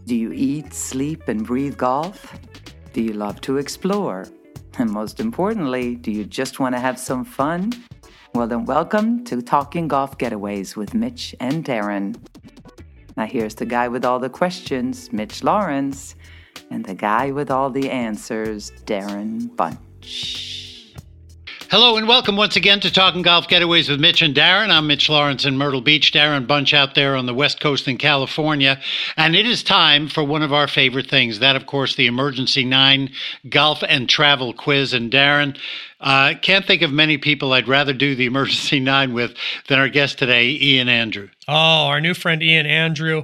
Do you eat, sleep, and breathe golf? Do you love to explore? And most importantly, do you just want to have some fun? Well, then welcome to Talking Golf Getaways with Mitch and Darren. Now here's the guy with all the questions, Mitch Lawrence, and the guy with all the answers, Darren Bunch. Hello and welcome once again to Talking Golf Getaways with Mitch and Darren. I'm Mitch Lawrence in Myrtle Beach, Darren Bunch out there on the West Coast in California. And it is time for one of our favorite things, that, of course, the Emergency 9 Golf and Travel Quiz. And Darren, can't think of many people I'd rather do the Emergency 9 with than our guest today, Ian Andrew. Oh, our new friend, Ian Andrew.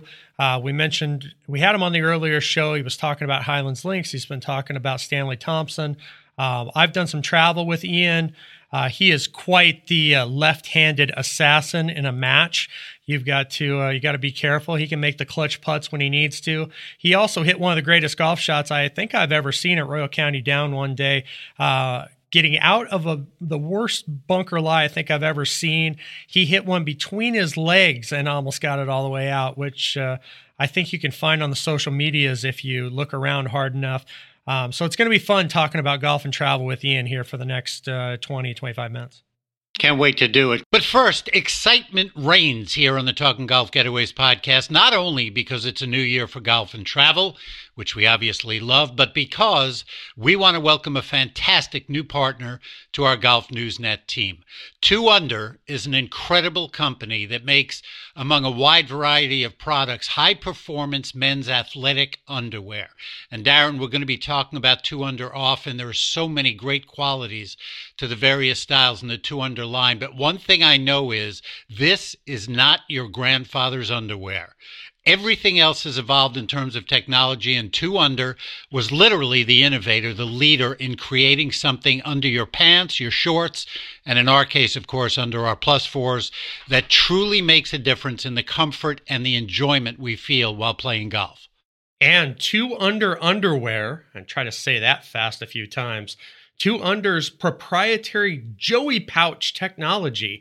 We had him on the earlier show. He was talking about Highlands Links. He's been talking about Stanley Thompson. I've done some travel with Ian. He is quite the left-handed assassin in a match. You got to be careful. He can make the clutch putts when he needs to. He also hit one of the greatest golf shots I think I've ever seen at Royal County Down one day, getting out of the worst bunker lie I think I've ever seen. He hit one between his legs and almost got it all the way out, which I think you can find on the social medias if you look around hard enough. So it's going to be fun talking about golf and travel with Ian here for the next 20-25 minutes. Can't wait to do it. But first, excitement reigns here on the Talking Golf Getaways podcast, not only because it's a new year for golf and travel, which we obviously love, but because we want to welcome a fantastic new partner to our Golf Newsnet team. 2Under is an incredible company that makes, among a wide variety of products, high-performance men's athletic underwear. And Darren, we're going to be talking about 2Under often. There are so many great qualities to the various styles in the 2Under line. But one thing I know is this is not your grandfather's underwear. Everything else has evolved in terms of technology, and 2Under was literally the innovator, the leader in creating something under your pants, your shorts, and in our case, of course, under our Plus 4s, that truly makes a difference in the comfort and the enjoyment we feel while playing golf. And 2Under underwear, and try to say that fast a few times, 2Under's proprietary Joey pouch technology,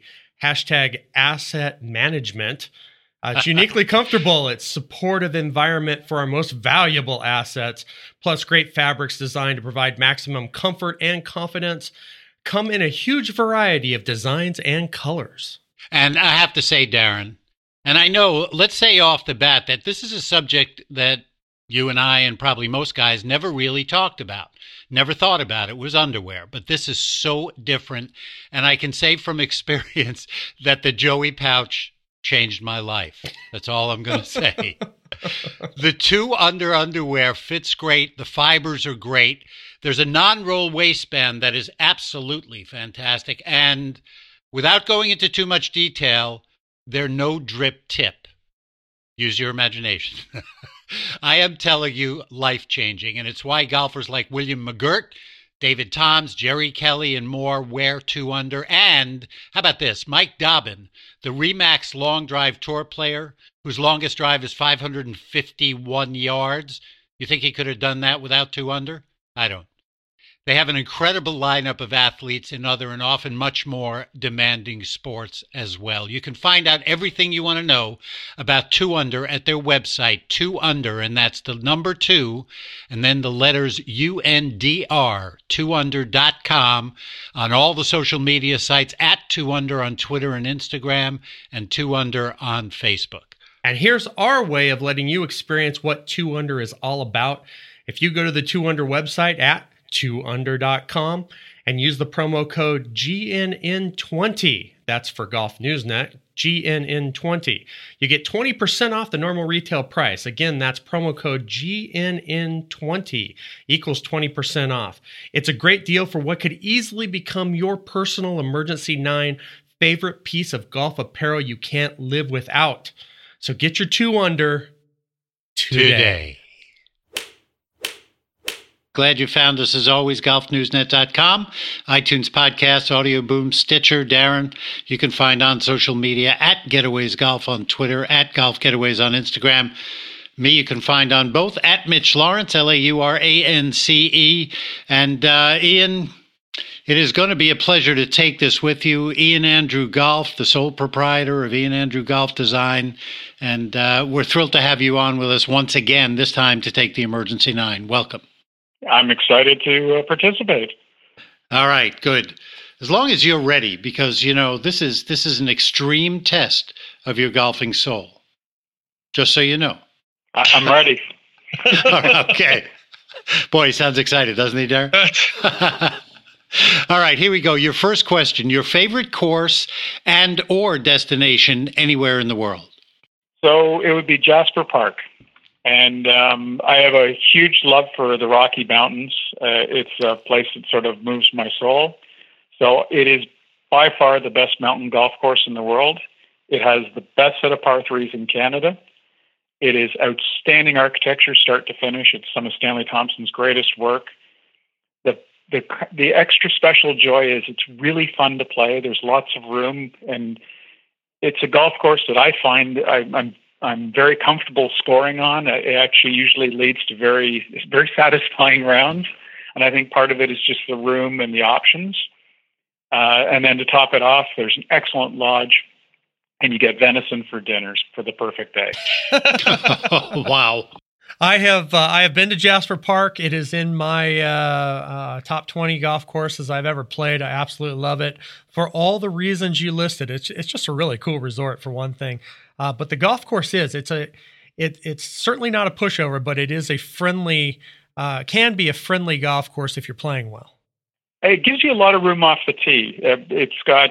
#asset management. It's uniquely comfortable. It's supportive environment for our most valuable assets, plus great fabrics designed to provide maximum comfort and confidence. Come in a huge variety of designs and colors. And I have to say, Darren, and I know, let's say off the bat that this is a subject that you and I and probably most guys never really talked about, never thought about. It was underwear, but this is so different. And I can say from experience that the Joey pouch changed my life. That's all I'm going to say. The 2Under underwear fits great. The fibers are great. There's a non-roll waistband that is absolutely fantastic. And without going into too much detail, they're no drip tip. Use your imagination. I am telling you, life-changing. And it's why golfers like William McGirt, David Toms, Jerry Kelly, and more wear 2Under. And how about this? Mike Dobbin, the Remax Long Drive Tour player, whose longest drive is 551 yards. You think he could have done that without 2Under? I don't. They have an incredible lineup of athletes in other and often much more demanding sports as well. You can find out everything you want to know about 2Under at their website, 2Under, and that's the number 2, and then the letters UNDR, 2Under.com, on all the social media sites, at 2Under on Twitter and Instagram, and 2Under on Facebook. And here's our way of letting you experience what 2Under is all about. If you go to the 2Under website at 2Under.com and use the promo code GNN20. That's for Golf Newsnet, GNN20. You get 20% off the normal retail price. Again, that's promo code GNN20 equals 20% off. It's a great deal for what could easily become your personal Emergency 9 favorite piece of golf apparel you can't live without. So get your 2Under today. Glad you found us as always, golfnewsnet.com, iTunes Podcasts, Audio Boom, Stitcher. Darren, you can find on social media at Getaways Golf on Twitter, at Golf Getaways on Instagram. Me, you can find on both at Mitch Lawrence, Laurance. And Ian, It is going to be a pleasure to take this with you. Ian Andrew Golf, the sole proprietor of Ian Andrew Golf Design. And we're thrilled to have you on with us once again, this time to take the Emergency 9. Welcome. I'm excited to participate. All right, good. As long as you're ready, because, this is an extreme test of your golfing soul. Just so you know. I'm ready. Okay. Boy, he sounds excited, doesn't he, Darren? All right, here we go. Your first question, your favorite course and or destination anywhere in the world? So it would be Jasper Park. And I have a huge love for the Rocky Mountains. It's a place that sort of moves my soul. So it is by far the best mountain golf course in the world. It has the best set of par threes in Canada. It is outstanding architecture, start to finish. It's some of Stanley Thompson's greatest work. The extra special joy is it's really fun to play. There's lots of room, and it's a golf course that I find I'm very comfortable scoring on. It actually usually leads to very satisfying rounds, and I think part of it is just the room and the options. And then to top it off, there's an excellent lodge, and you get venison for dinners for the perfect day. Wow. I have been to Jasper Park. It is in my top 20 golf courses I've ever played. I absolutely love it for all the reasons you listed. It's just a really cool resort for one thing. But the golf course it's certainly not a pushover, but it is a friendly, can be a friendly golf course if you're playing well. It gives you a lot of room off the tee. It's got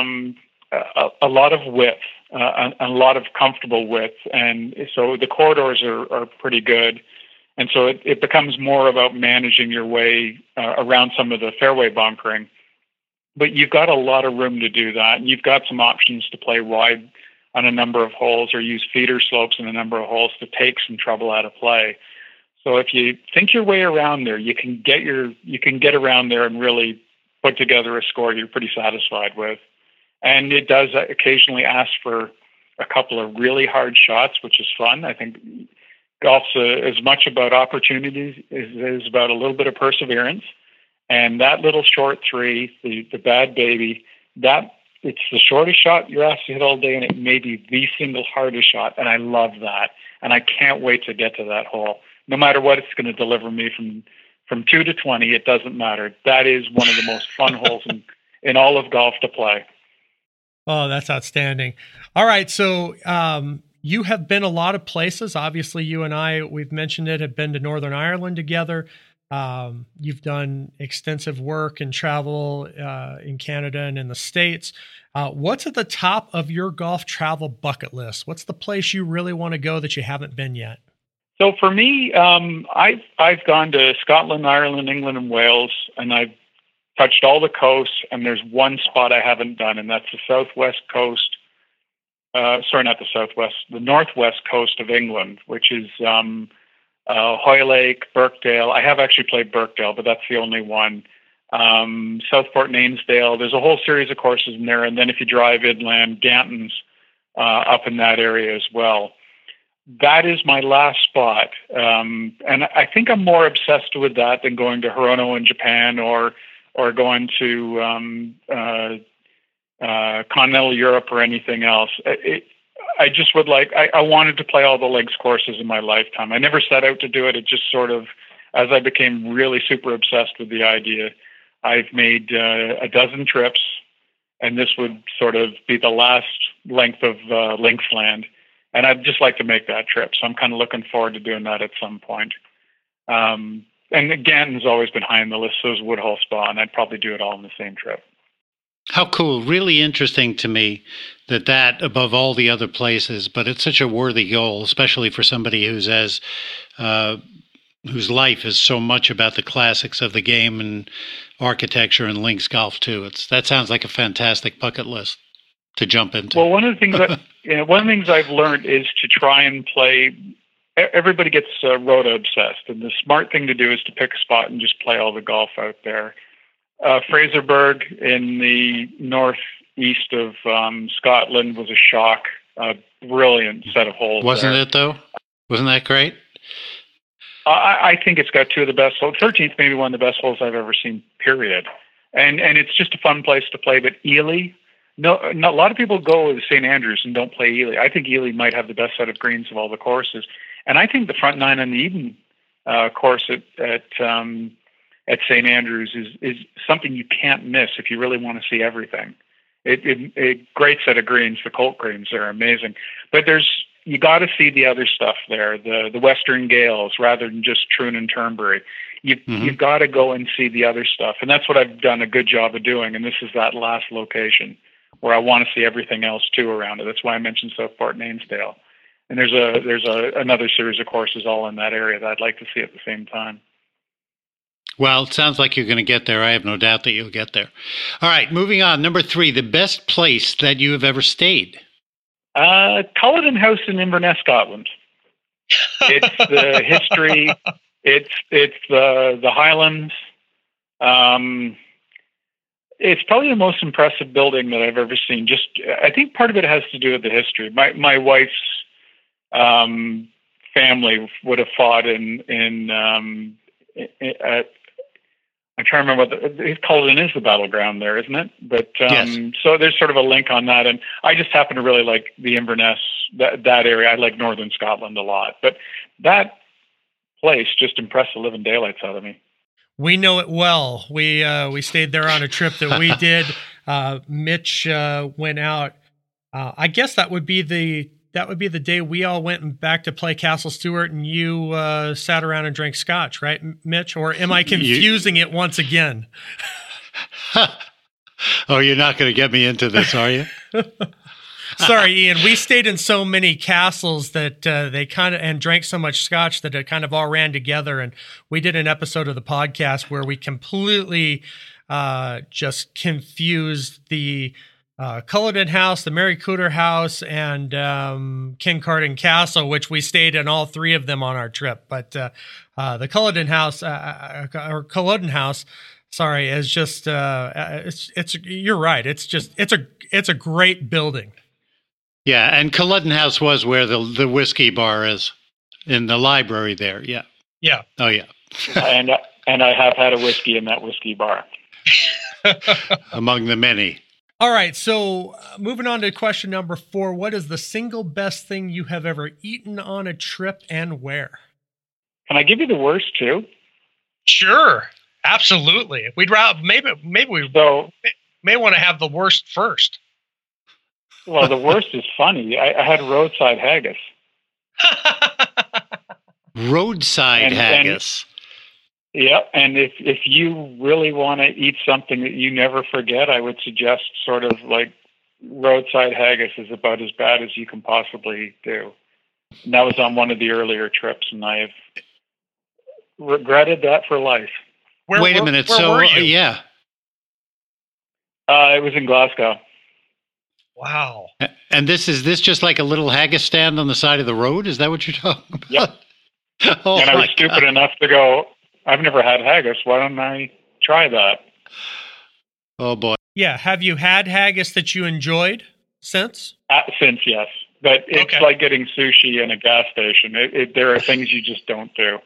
a lot of width. A lot of comfortable width, and so the corridors are pretty good, and so it becomes more about managing your way around some of the fairway bunkering. But you've got a lot of room to do that, and you've got some options to play wide on a number of holes or use feeder slopes in a number of holes to take some trouble out of play. So if you think your way around there, you can get around there and really put together a score you're pretty satisfied with. And it does occasionally ask for a couple of really hard shots, which is fun. I think golf's as much about opportunities as it is about a little bit of perseverance. And that little short three, the bad baby, it's the shortest shot you're asked to hit all day, and it may be the single hardest shot. And I love that. And I can't wait to get to that hole. No matter what it's going to deliver me from 2 to 20, it doesn't matter. That is one of the most fun holes in all of golf to play. Oh, that's outstanding. All right. So you have been a lot of places. Obviously, you and I, we've mentioned it, have been to Northern Ireland together. You've done extensive work and travel in Canada and in the States. What's at the top of your golf travel bucket list? What's the place you really want to go that you haven't been yet? So for me, I've gone to Scotland, Ireland, England, and Wales, and I've touched all the coasts, and there's one spot I haven't done, and that's the southwest coast. The northwest coast of England, which is Hoylake, Birkdale. I have actually played Birkdale, but that's the only one. Southport, Ainsdale. There's a whole series of courses in there, and then if you drive inland, Ganton's up in that area as well. That is my last spot, and I think I'm more obsessed with that than going to Hirono in Japan or going to continental Europe or anything else. I just would I wanted to play all the links courses in my lifetime. I never set out to do it. It just sort of, as I became really super obsessed with the idea, I've made a dozen trips, and this would sort of be the last length of Linksland. And I'd just like to make that trip. So I'm kind of looking forward to doing that at some point. And again, has always been high on the list, so is Woodhull Spa, and I'd probably do it all in the same trip. How cool. Really interesting to me that above all the other places, but it's such a worthy goal, especially for somebody whose life is so much about the classics of the game and architecture and links golf too. That sounds like a fantastic bucket list to jump into. Well, one of the things I've learned is to try and play. Everybody gets rota obsessed, and the smart thing to do is to pick a spot and just play all the golf out there. Fraserburgh in the northeast of Scotland was a shock. A brilliant set of holes. Wasn't it, though? Wasn't that great? I think it's got two of the best holes. 13th may be one of the best holes I've ever seen, period. and it's just a fun place to play. But Ely, no, a lot of people go to St. Andrews and don't play Ely. I think Ely might have the best set of greens of all the courses, and I think the front nine on the Eden course at St. Andrews is something you can't miss if you really want to see everything. A great set of greens. The Colt greens are amazing, but you got to see the other stuff there. The Western Gales rather than just Troon and Turnberry. You've got to go and see the other stuff, and that's what I've done a good job of doing. And this is that last location where I want to see everything else too around it. That's why I mentioned Southport and Ainsdale. And there's another series of courses all in that area that I'd like to see at the same time. Well, it sounds like you're going to get there. I have no doubt that you'll get there. All right, moving on. Number 3, the best place that you have ever stayed. Culloden House in Inverness, Scotland. It's the history. It's the Highlands. It's probably the most impressive building that I've ever seen. I think part of it has to do with the history. My wife's family would have fought I'm trying to remember Culloden is the battleground there, isn't it? But yes. So there's sort of a link on that, and I just happen to really like the Inverness, that area. I like Northern Scotland a lot, but that place just impressed the living daylights out of me. We know it well. We stayed there on a trip that we did. Mitch went out. I guess that would be the day we all went back to play Castle Stewart, and you sat around and drank scotch, right, Mitch? Or am I confusing it once again? Oh, you're not going to get me into this, are you? Sorry, Ian. We stayed in so many castles that they kind of and drank so much scotch that it kind of all ran together. And we did an episode of the podcast where we completely just confused the Culloden House, the Mary Cooter House, and Kincardine Castle, which we stayed in all 3 of them on our trip. But the Culloden House, or Culloden House, sorry, is just it's you're right. It's a great building. Yeah, and Culloden House was where the whiskey bar is, in the library there. Yeah. Yeah. Oh yeah. and I have had a whiskey in that whiskey bar. Among the many. All right, so moving on to question number 4. What is the single best thing you have ever eaten on a trip, and where? Can I give you the worst too? Sure, absolutely. We'd rather maybe we may want to have the worst first. Well, the worst is funny. I had roadside haggis. Roadside haggis. Yeah, and if you really want to eat something that you never forget, I would suggest sort of like roadside haggis is about as bad as you can possibly do. And that was on one of the earlier trips, and I have regretted that for life. Wait a minute. Where so, were you? Yeah. It was in Glasgow. Wow. And is this just like a little haggis stand on the side of the road? Is that what you're talking about? Yep. Oh, and I was stupid enough to go, I've never had haggis. Why don't I try that? Oh, boy. Yeah. Have you had haggis that you enjoyed since? Since, yes. But it's like getting sushi in a gas station. There are things you just don't do.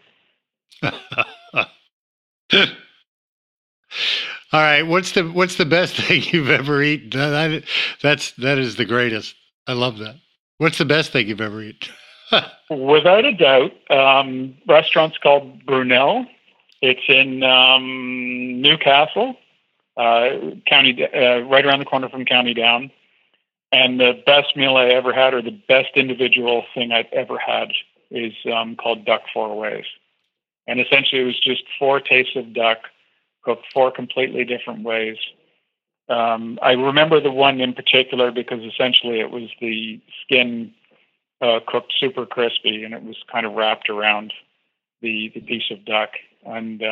All right. What's the best thing you've ever eaten? That is the greatest. I love that. What's the best thing you've ever eaten? Without a doubt, restaurant's called Brunel. It's in Newcastle, County, right around the corner from County Down. And the best meal I ever had, or the best individual thing I've ever had, is called Duck 4 Ways. And essentially, it was just 4 tastes of duck, cooked 4 completely different ways. I remember the one in particular because essentially it was the skin cooked super crispy, and it was kind of wrapped around the piece of duck. And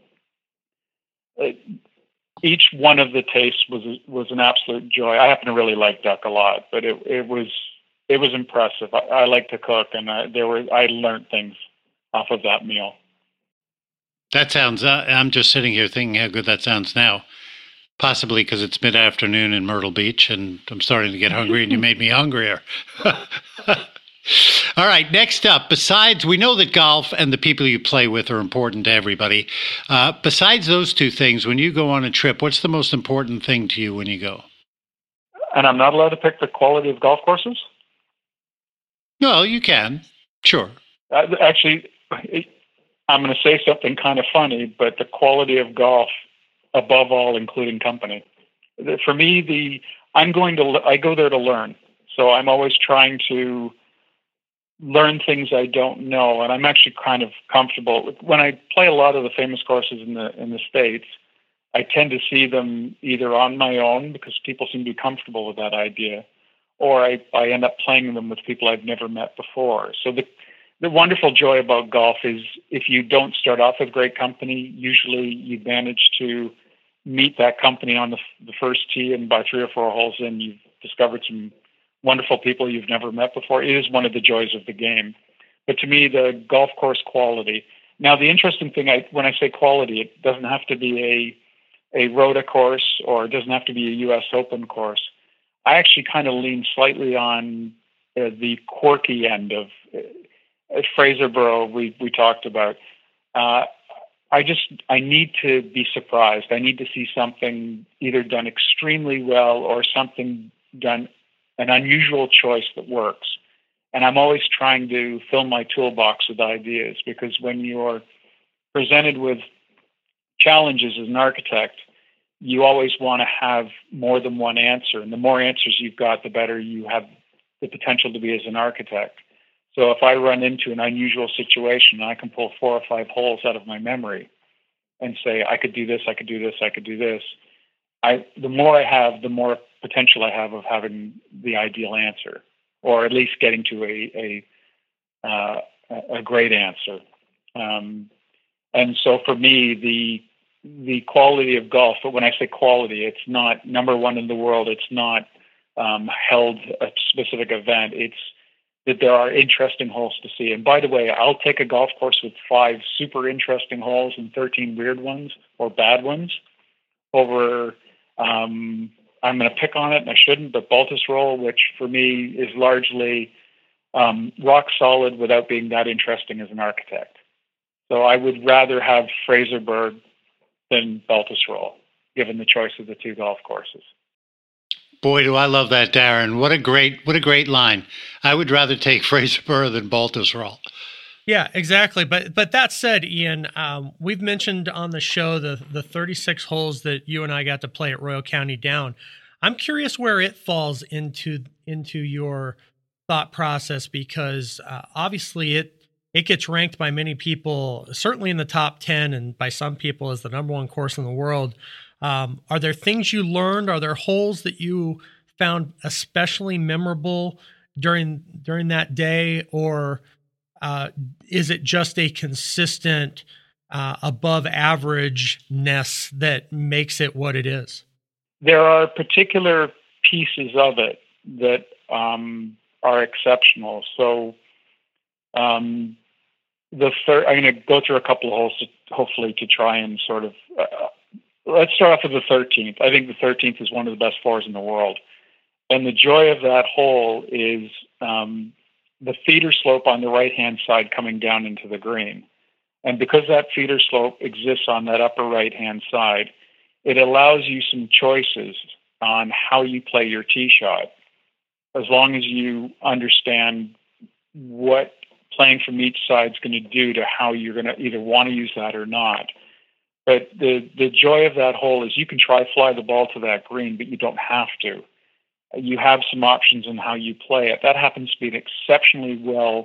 each one of the tastes was an absolute joy. I happen to really like duck a lot, but it was impressive. I like to cook, and I learned things off of that meal. That sounds. I'm just sitting here thinking how good that sounds now. Possibly because it's mid-afternoon in Myrtle Beach, and I'm starting to get hungry, and you made me hungrier. All right, next up, besides, we know that golf and the people you play with are important to everybody. Besides those two things, when you go on a trip, what's the most important thing to you when you go? And I'm not allowed to pick the quality of golf courses? Well, you can. Sure. Actually, I'm going to say something kind of funny, but the quality of golf above all, including company. For me, I go there to learn. So I'm always trying to learn things I don't know, and I'm actually kind of comfortable when I play a lot of the famous courses in the States. I tend to see them either on my own because people seem to be comfortable with that idea, or I end up playing them with people I've never met before. So the wonderful joy about golf is if you don't start off with great company, usually you manage to meet that company on the first tee, and by 3 or 4 holes in, you've discovered some wonderful people you've never met before. It is one of the joys of the game. But to me, the golf course quality. Now, the interesting thing, when I say quality, it doesn't have to be a Rota course, or it doesn't have to be a U.S. Open course. I actually kind of lean slightly on the quirky end of Fraserburgh we talked about. I need to be surprised. I need to see something either done extremely well or something done, an unusual choice that works. And I'm always trying to fill my toolbox with ideas, because when you're presented with challenges as an architect, you always want to have more than one answer. And the more answers you've got, the better you have the potential to be as an architect. So if I run into an unusual situation, I can pull 4 or 5 holes out of my memory and say, I could do this, I could do this, I could do this. The more I have, the more potential I have of having the ideal answer, or at least getting to a great answer. And so for me, the quality of golf, but when I say quality, it's not number one in the world. It's not held a specific event. It's that there are interesting holes to see. And by the way, I'll take a golf course with 5 super interesting holes and 13 weird ones or bad ones over, I'm going to pick on it and I shouldn't, but Baltusrol, which for me is largely rock solid without being that interesting as an architect. So I would rather have Fraserburgh than Baltusrol, given the choice of the 2 golf courses. Boy, do I love that, Darren. What a great line. I would rather take Fraserburgh than Baltusrol. Yeah, exactly. But that said, Ian, we've mentioned on the show the 36 holes that you and I got to play at Royal County Down. I'm curious where it falls into your thought process, because obviously it gets ranked by many people, certainly in the top 10, and by some people as the number 1 course in the world. Are there things you learned? Are there holes that you found especially memorable during that day, or is it just a consistent above averageness that makes it what it is? There are particular pieces of it that are exceptional. So I'm going to go through a couple of holes hopefully to try and sort of let's start off with the 13th. I think the 13th is one of the best 4s in the world. And the joy of that hole is the feeder slope on the right-hand side coming down into the green. And because that feeder slope exists on that upper right-hand side, it allows you some choices on how you play your tee shot, as long as you understand what playing from each side is going to do to how you're going to either want to use that or not. But the joy of that hole is you can try fly the ball to that green, but you don't have to. You have some options in how you play it. That happens to be an exceptionally well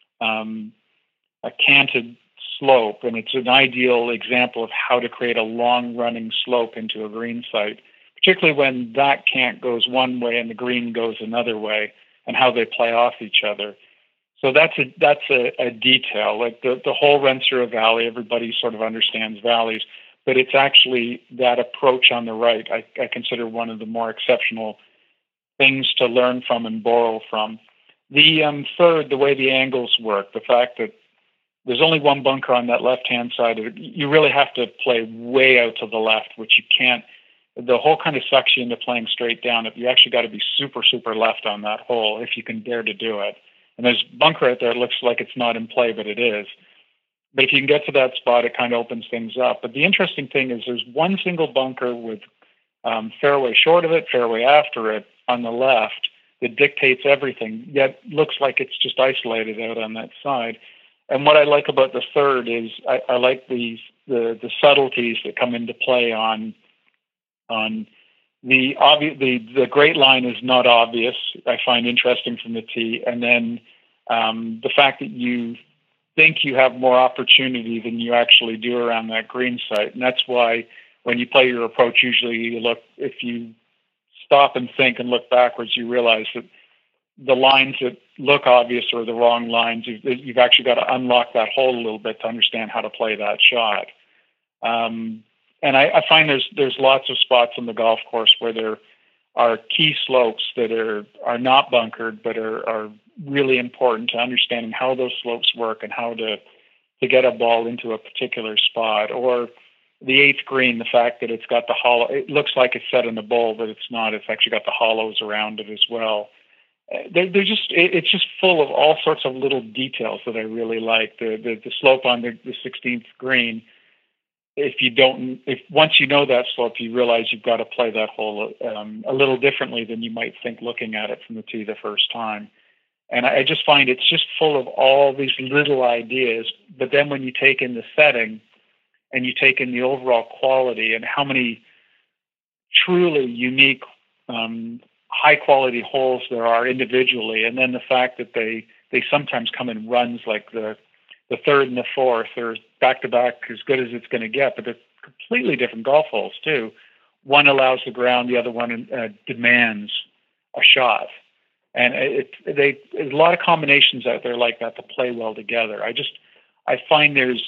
canted slope, and it's an ideal example of how to create a long-running slope into a green site, particularly when that cant goes one way and the green goes another way, and how they play off each other. So that's a detail. Like the hole runs through a valley. Everybody sort of understands valleys, but it's actually that approach on the right I consider one of the more exceptional things to learn from and borrow from. The third, the way the angles work, the fact that there's only one bunker on that left-hand side, you really have to play way out to the left, which you can't. The hole kind of sucks you into playing straight down. You actually got to be super, super left on that hole if you can dare to do it. And there's bunker out there. It looks like it's not in play, but it is. But if you can get to that spot, it kind of opens things up. But the interesting thing is there's one single bunker with fairway short of it, fairway after it on the left that dictates everything, yet looks like it's just isolated out on that side. And what I like about the third is I like the subtleties that come into play on the great line is not obvious. I find interesting from the tee, and then the fact that you think you have more opportunity than you actually do around that green site, and that's why when you play your approach, usually you look. If you stop and think and look backwards, you realize that the lines that look obvious are the wrong lines. You've actually got to unlock that hole a little bit to understand how to play that shot. And I find there's lots of spots on the golf course where there are key slopes that are not bunkered, but are really important to understanding how those slopes work and how to get a ball into a particular spot. Or the eighth green, the fact that it's got the hollow, it looks like it's set in a bowl, but it's not. It's actually got the hollows around it as well. It's just full of all sorts of little details that I really like. The slope on the 16th green. If once you know that slope, you realize you've got to play that hole a little differently than you might think looking at it from the tee the first time. And I just find it's just full of all these little ideas. But then when you take in the setting and you take in the overall quality and how many truly unique, high quality holes there are individually, and then the fact that they sometimes come in runs like the third and the fourth, or back to back as good as it's going to get, but they're completely different golf holes too. One allows the ground, the other one demands a shot, and there's a lot of combinations out there like that to play well together. I find there's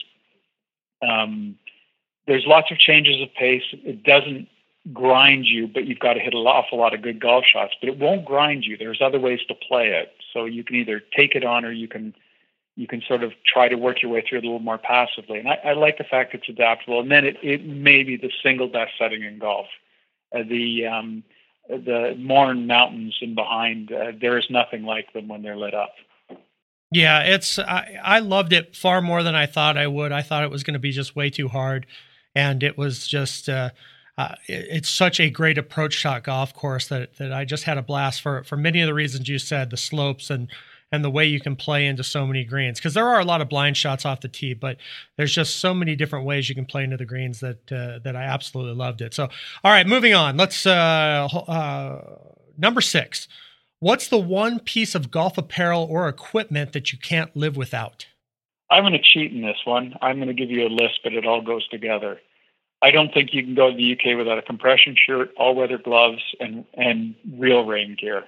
lots of changes of pace. It doesn't grind you, but you've got to hit an awful lot of good golf shots. But it won't grind you. There's other ways to play it, so you can either take it on or you can sort of try to work your way through it a little more passively. And I like the fact it's adaptable. And then it may be the single best setting in golf. The Mourne Mountains in behind, there is nothing like them when they're lit up. Yeah, I loved it far more than I thought I would. I thought it was going to be just way too hard. And it was just, it's such a great approach shot golf course that I just had a blast for many of the reasons you said, the slopes and the way you can play into so many greens. Because there are a lot of blind shots off the tee, but there's just so many different ways you can play into the greens that I absolutely loved it. So, all right, moving on. Let's number 6. What's the one piece of golf apparel or equipment that you can't live without? I'm going to cheat in this one. I'm going to give you a list, but it all goes together. I don't think you can go to the UK without a compression shirt, all-weather gloves, and real rain gear.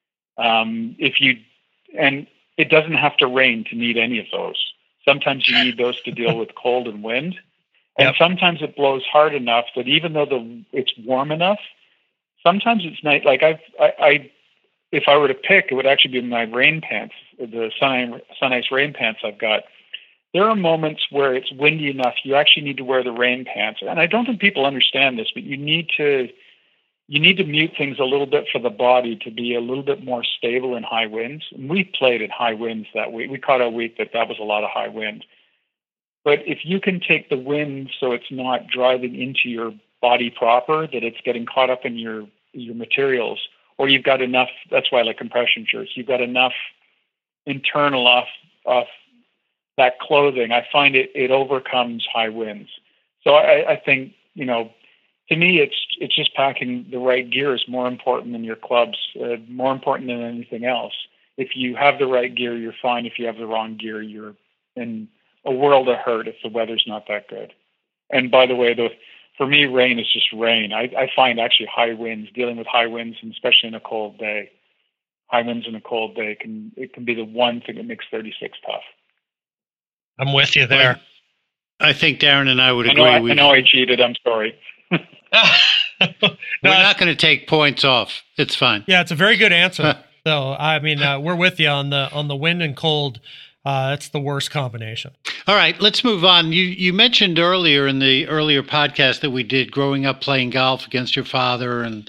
And it doesn't have to rain to need any of those. Sometimes you need those to deal with cold and wind. And sometimes it blows hard enough that even though it's warm enough, sometimes it's nice. Like if I were to pick, it would actually be my rain pants, the Sun Ice rain pants I've got. There are moments where it's windy enough, you actually need to wear the rain pants. And I don't think people understand this, but you need to mute things a little bit for the body to be a little bit more stable in high winds. And we played in high winds that week. We caught a week that was a lot of high wind. But if you can take the wind so it's not driving into your body proper, that it's getting caught up in your materials, or you've got enough, that's why I like compression shirts, you've got enough internal off that clothing, I find it overcomes high winds. So I think, to me, it's just packing the right gear is more important than your clubs, more important than anything else. If you have the right gear, you're fine. If you have the wrong gear, you're in a world of hurt if the weather's not that good. And by the way, for me, rain is just rain. I find actually high winds, dealing with high winds, and especially in a cold day, high winds in a cold day can be the one thing that makes 36 tough. I'm with you there. I think Darren and I would agree. I know I cheated. I'm sorry. We're not going to take points off. It's fine. Yeah, it's a very good answer. So, I mean, we're with you on the wind and cold. That's the worst combination. All right, let's move on. You mentioned earlier in the earlier podcast that we did growing up playing golf against your father and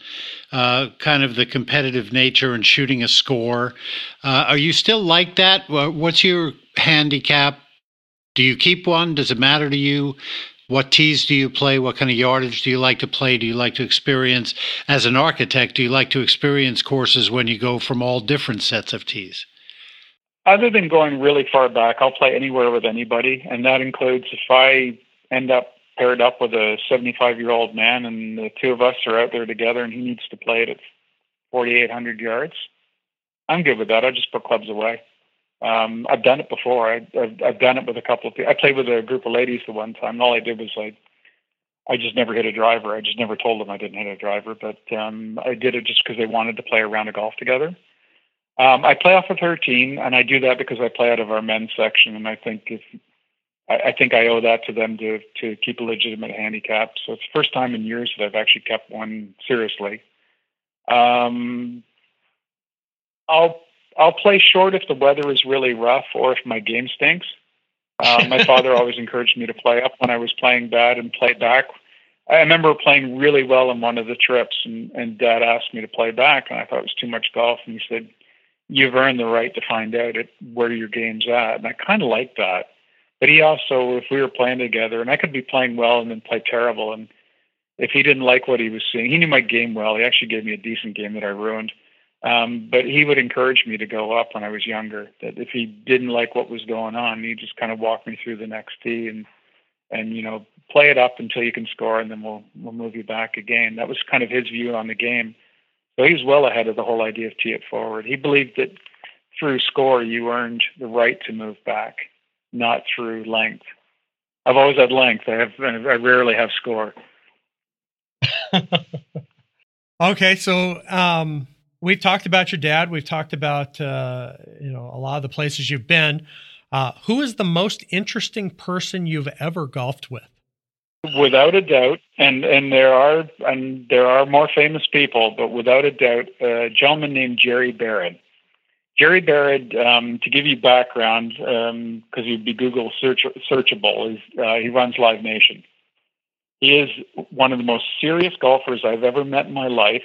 kind of the competitive nature and shooting a score. Are you still like that? What's your handicap? Do you keep one? Does it matter to you? What tees do you play? What kind of yardage do you like to play? Do you like to experience, as an architect, do you like to experience courses when you go from all different sets of tees? Other than going really far back, I'll play anywhere with anybody. And that includes if I end up paired up with a 75-year-old man and the two of us are out there together and he needs to play it at 4,800 yards, I'm good with that. I just put clubs away. I've done it before. I've done it with a couple of people. I played with a group of ladies the one time. And all I did was I just never hit a driver. I just never told them I didn't hit a driver, but I did it just because they wanted to play a round of golf together. I play off of 13, and I do that because I play out of our men's section, and I think I owe that to them to keep a legitimate handicap. So it's the first time in years that I've actually kept one seriously. I'll play short if the weather is really rough or if my game stinks. My father always encouraged me to play up when I was playing bad and play back. I remember playing really well on one of the trips, and Dad asked me to play back, and I thought it was too much golf, and he said, "You've earned the right to find out where your game's at." And I kind of liked that. But he also, if we were playing together, and I could be playing well and then play terrible, and if he didn't like what he was seeing, he knew my game well. He actually gave me a decent game that I ruined. But he would encourage me to go up when I was younger, that if he didn't like what was going on, he'd just kind of walk me through the next tee and play it up until you can score, and then we'll move you back again. That was kind of his view on the game. So he was well ahead of the whole idea of tee it forward. He believed that through score, you earned the right to move back, not through length. I've always had length. I rarely have score. Okay, so we've talked about your dad. We've talked about a lot of the places you've been. Who is the most interesting person you've ever golfed with? Without a doubt, and there are more famous people, but without a doubt, a gentleman named Jerry Barrett. Jerry Barrett, to give you background, because he'd be Google searchable, he runs Live Nation. He is one of the most serious golfers I've ever met in my life.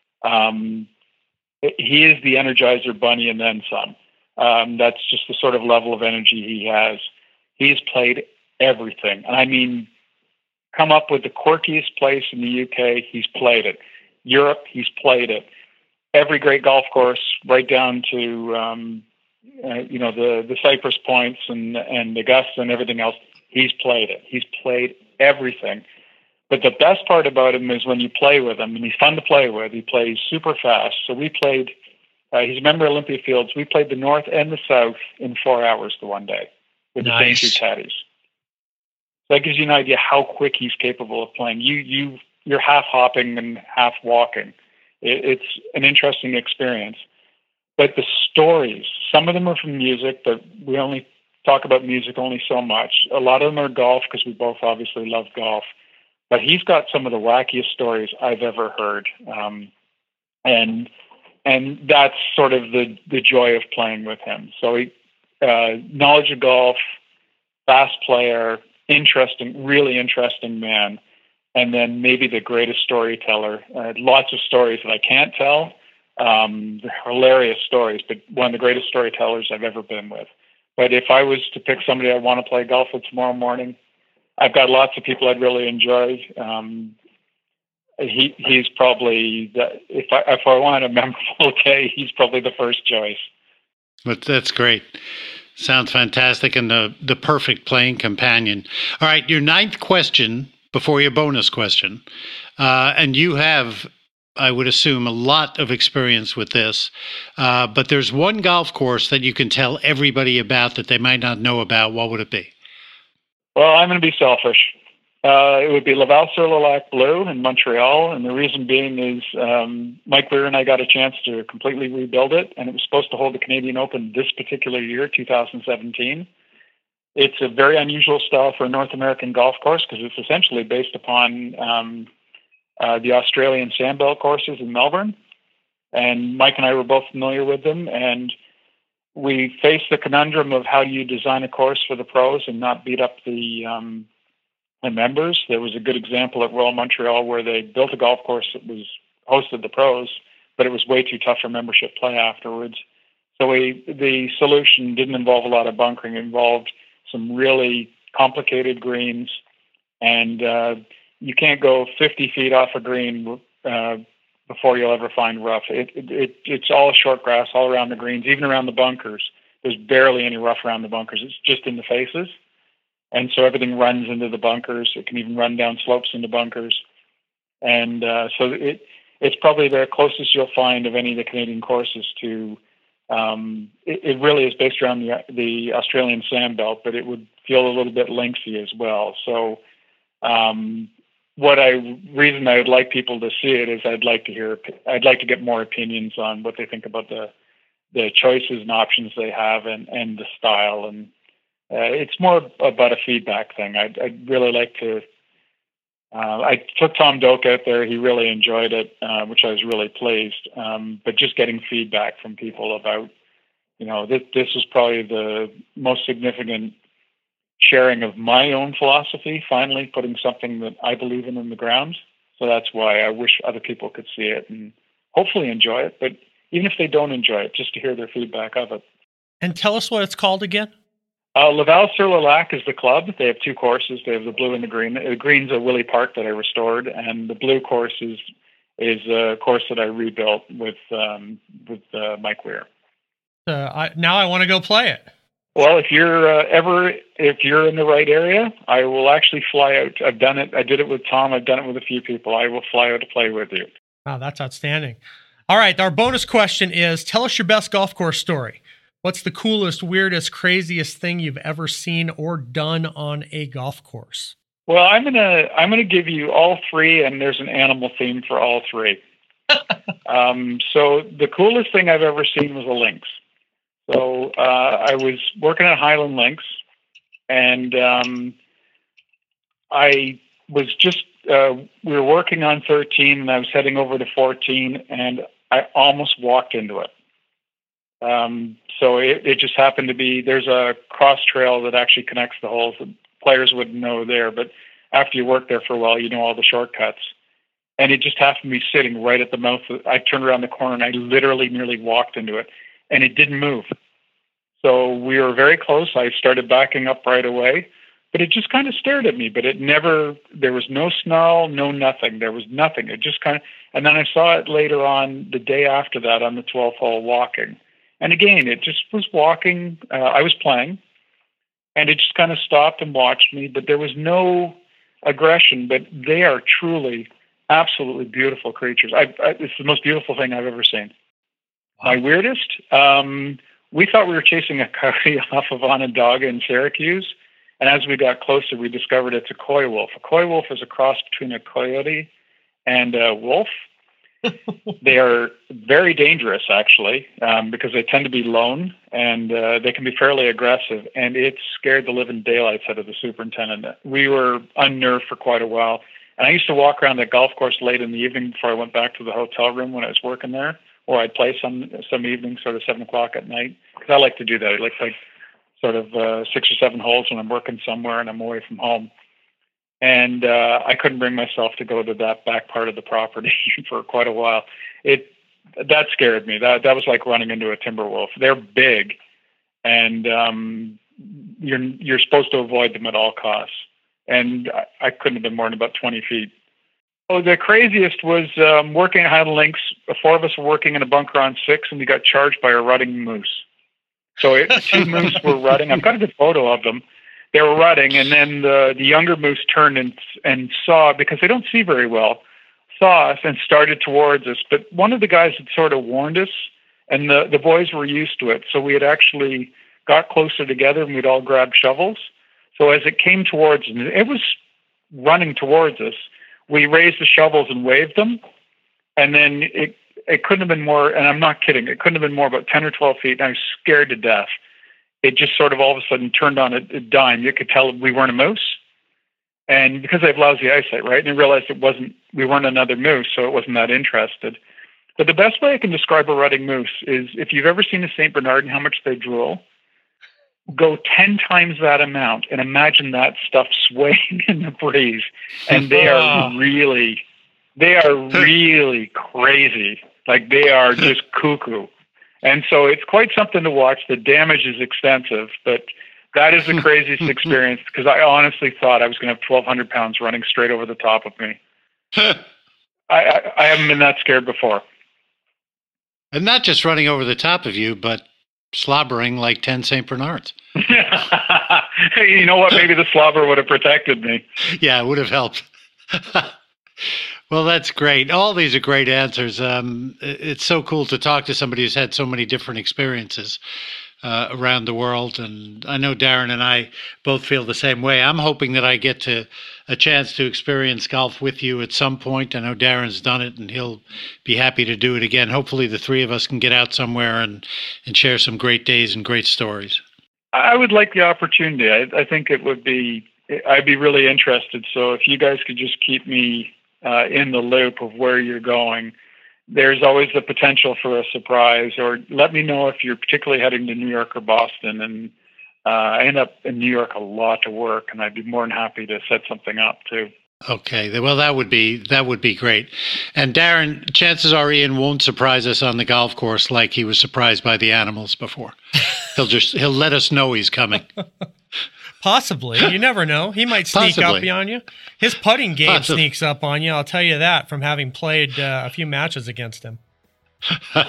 He is the Energizer Bunny and then some. That's just the sort of level of energy he has. He's played everything. And I mean, come up with the quirkiest place in the UK, he's played it. Europe, he's played it. Every great golf course, right down to the Cypress Points and Augusta and everything else, he's played it. He's played everything. But the best part about him is when you play with him, and he's fun to play with. He plays super fast. So we played. He's a member of Olympia Fields. We played the North and the South in 4 hours the one day with the same two caddies. That gives you an idea how quick he's capable of playing. You're half hopping and half walking. It's an interesting experience. But the stories, some of them are from music, but we only talk about music only so much. A lot of them are golf because we both obviously love golf. But he's got some of the wackiest stories I've ever heard. And that's sort of the joy of playing with him. So knowledge of golf, fast player, really interesting man, and then maybe the greatest storyteller. Lots of stories that I can't tell, hilarious stories, but one of the greatest storytellers I've ever been with. But if I was to pick somebody I want to play golf with tomorrow morning, I've got lots of people I'd really enjoy. He's probably, if I want a memorable day, he's probably the first choice. But that's great. Sounds fantastic, and the perfect playing companion. All right, your ninth question before your bonus question. And you have, I would assume, a lot of experience with this. But there's one golf course that you can tell everybody about that they might not know about. What would it be? Well, I'm going to be selfish. It would be Laval-sur-le-Lac Bleu in Montreal, and the reason being is Mike Weir and I got a chance to completely rebuild it, and it was supposed to hold the Canadian Open this particular year, 2017. It's a very unusual style for a North American golf course because it's essentially based upon the Australian Sandbelt courses in Melbourne, and Mike and I were both familiar with them, and we faced the conundrum of how do you design a course for the pros and not beat up the members. There was a good example at Royal Montreal where they built a golf course that was hosted the pros, but it was way too tough for membership play afterwards. So the solution didn't involve a lot of bunkering. It involved some really complicated greens, and you can't go 50 feet off a green before you'll ever find rough. It's all short grass all around the greens, even around the bunkers. There's barely any rough around the bunkers. It's just in the faces. And so everything runs into the bunkers. It can even run down slopes into bunkers. And so it's probably the closest you'll find of any of the Canadian courses to, it really is based around the Australian sand belt, but it would feel a little bit lengthy as well. So reason I would like people to see it is I'd like to get more opinions on what they think about the choices and options they have and the style. And it's more about a feedback thing. I'd really like to, I took Tom Doak out there. He really enjoyed it, which I was really pleased. But just getting feedback from people about, this was probably the most significant sharing of my own philosophy, finally putting something that I believe in the ground. So that's why I wish other people could see it and hopefully enjoy it. But even if they don't enjoy it, just to hear their feedback of it. And tell us what it's called again. Laval-sur-le-Lac is the club. They have two courses. They have the blue and the green. The green's a Willie Park that I restored, and the blue course is a course that I rebuilt with Mike Weir. Now I want to go play it. Well, if you're in the right area, I will actually fly out. I've done it. I did it with Tom. I've done it with a few people. I will fly out to play with you. Wow, that's outstanding. All right, our bonus question is: tell us your best golf course story. What's the coolest, weirdest, craziest thing you've ever seen or done on a golf course? Well, I'm gonna give you all three, and there's an animal theme for all three. So the coolest thing I've ever seen was a lynx. So I was working at Highland Links, and I was just we were working on 13, and I was heading over to 14, and I almost walked into it. So it just happened to be, there's a cross trail that actually connects the holes. The players wouldn't know there, but after you work there for a while, you know all the shortcuts. And it just happened to be sitting right at the mouth. I turned around the corner and I literally nearly walked into it, and it didn't move. So we were very close. I started backing up right away, but it just kind of stared at me, but there was no snarl, no nothing. There was nothing. It just kind of, and then I saw it later on the day after that on the 12th hole walking. And again, it just was walking. I was playing, and it just kind of stopped and watched me, but there was no aggression. But they are truly, absolutely beautiful creatures. It's the most beautiful thing I've ever seen. Wow. My weirdest, we thought we were chasing a coyote off of Onondaga in Syracuse, and as we got closer, we discovered it's a coy wolf. A coy wolf is a cross between a coyote and a wolf. They are very dangerous, actually, because they tend to be lone, and they can be fairly aggressive, and it scared the living daylights out of the superintendent. We were unnerved for quite a while, and I used to walk around the golf course late in the evening before I went back to the hotel room when I was working there, or I'd play some evenings, sort of 7 o'clock at night, because I like to do that. I like sort of 6 or 7 holes when I'm working somewhere and I'm away from home. And I couldn't bring myself to go to that back part of the property for quite a while. That scared me. That was like running into a timber wolf. They're big, and you're supposed to avoid them at all costs. And I couldn't have been more than about 20 feet. Oh, the craziest was working at Highland Links. 4 of us were working in a bunker on 6, and we got charged by a rutting moose. So 2 moose were rutting. I've got a good photo of them. They were rutting, and then the younger moose turned and saw, because they don't see very well, saw us and started towards us. But one of the guys had sort of warned us, and the boys were used to it. So we had actually got closer together, and we'd all grabbed shovels. So as it came towards us, it was running towards us, we raised the shovels and waved them, and then it couldn't have been more, and I'm not kidding, it couldn't have been more, about 10 or 12 feet, and I was scared to death. It just sort of all of a sudden turned on a dime. You could tell we weren't a moose. And because I have lousy eyesight, right? And I realized we weren't another moose, so it wasn't that interested. But the best way I can describe a rutting moose is, if you've ever seen a St. Bernard and how much they drool, go 10 times that amount and imagine that stuff swaying in the breeze. And they are really, They are really crazy. Like, they are just cuckoo. And so it's quite something to watch. The damage is extensive, but that is the craziest experience, because I honestly thought I was going to have 1,200 pounds running straight over the top of me. I haven't been that scared before. And not just running over the top of you, but slobbering like 10 St. Bernards. You know what? Maybe the slobber would have protected me. Yeah, it would have helped. Well, that's great. All these are great answers. It's so cool to talk to somebody who's had so many different experiences around the world. And I know Darren and I both feel the same way. I'm hoping that I get a chance to experience golf with you at some point. I know Darren's done it, and he'll be happy to do it again. Hopefully the three of us can get out somewhere and share some great days and great stories. I would like the opportunity. I think I'd be really interested. So if you guys could just keep me in the loop of where you're going, there's always the potential for a surprise, or let me know if you're particularly heading to New York or Boston. And I end up in New York a lot to work, and I'd be more than happy to set something up too. Okay. Well, that would be great. And Darren, chances are Ian won't surprise us on the golf course like he was surprised by the animals before. He'll let us know he's coming. Possibly. You never know. He might sneak up on you. His putting game sneaks up on you. I'll tell you that from having played a few matches against him. All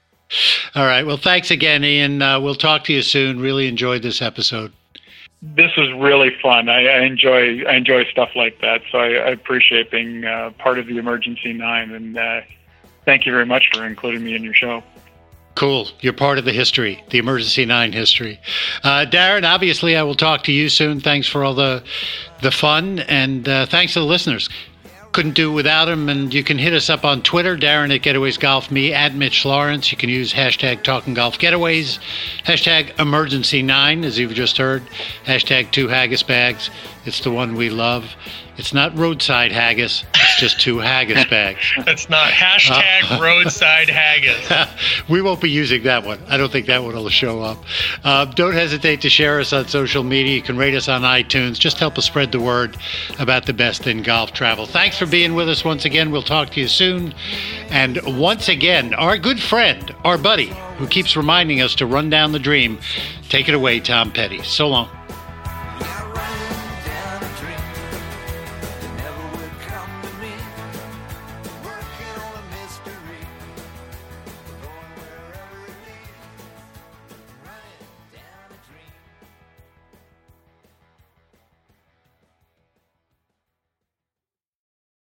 right. Well, thanks again, Ian. We'll talk to you soon. Really enjoyed this episode. This was really fun. I enjoy stuff like that. So I appreciate being part of the Emergency 9. And thank you very much for including me in your show. Cool. You're part of the history, the Emergency 9 history. Darren, obviously, I will talk to you soon. Thanks for all the fun, and thanks to the listeners. Couldn't do it without him, and you can hit us up on Twitter, Darren at Getaways Golf, me at Mitch Lawrence. You can use hashtag Talking Golf Getaways, hashtag Emergency 9, as you've just heard, hashtag 2 haggis bags. It's the one we love. It's not roadside haggis. It's just 2 haggis bags. It's not hashtag roadside haggis. We won't be using that one. I don't think that one will show up. Don't hesitate to share us on social media. You can rate us on iTunes. Just help us spread the word about the best in golf travel. Thanks for being with us once again. We'll talk to you soon. And once again, our good friend, our buddy, who keeps reminding us to run down the dream. Take it away, Tom Petty. So long.